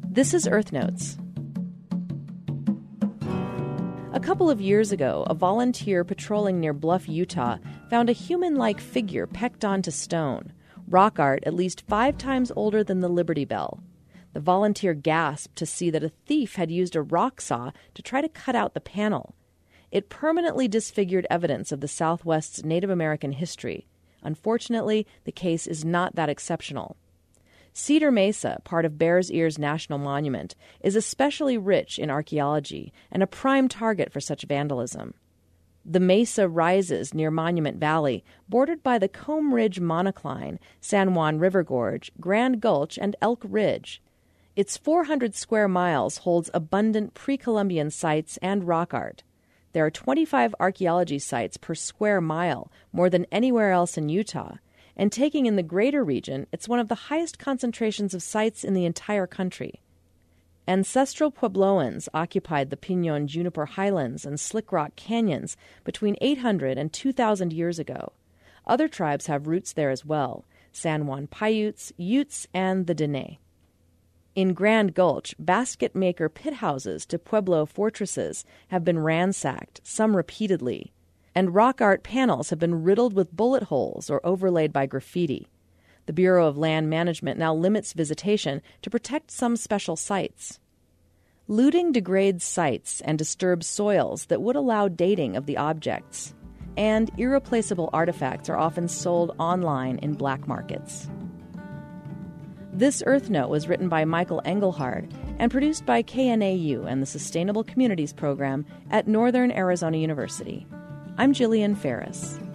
This is Earth Notes. A couple of years ago, a volunteer patrolling near Bluff, Utah, found a human-like figure pecked onto stone, rock art at least 5 times older than the Liberty Bell. The volunteer gasped to see that a thief had used a rock saw to try to cut out the panel. It permanently disfigured evidence of the Southwest's Native American history. Unfortunately, the case is not that exceptional. Cedar Mesa, part of Bears Ears National Monument, is especially rich in archaeology and a prime target for such vandalism. The mesa rises near Monument Valley, bordered by the Comb Ridge Monocline, San Juan River Gorge, Grand Gulch, and Elk Ridge. Its 400 square miles holds abundant pre-Columbian sites and rock art. There are 25 archaeology sites per square mile, more than anywhere else in Utah, and taking in the greater region, it's one of the highest concentrations of sites in the entire country. Ancestral Puebloans occupied the Pinon Juniper Highlands and Slick Rock Canyons between 800 and 2,000 years ago. Other tribes have roots there as well: San Juan Paiutes, Utes, and the Dene. In Grand Gulch, basket-maker pit houses to Pueblo fortresses have been ransacked, some repeatedly, and rock art panels have been riddled with bullet holes or overlaid by graffiti. The Bureau of Land Management now limits visitation to protect some special sites. Looting degrades sites and disturbs soils that would allow dating of the objects, and irreplaceable artifacts are often sold online in black markets. This Earth Note was written by Michael Engelhard and produced by KNAU and the Sustainable Communities Program at Northern Arizona University. I'm Jillian Ferris.